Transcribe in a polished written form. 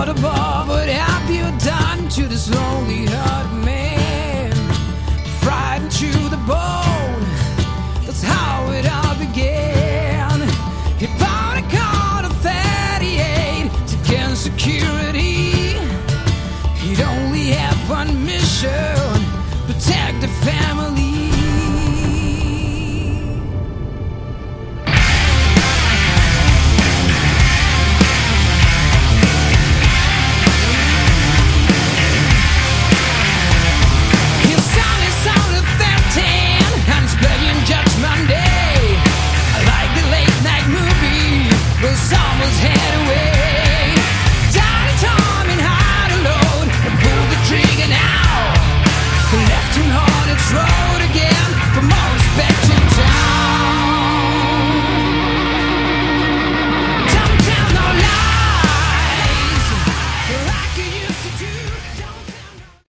Lord above, what have you done to this lonely hearted man? Frightened to the bone, that's how it all began. He found a card of 38 to secure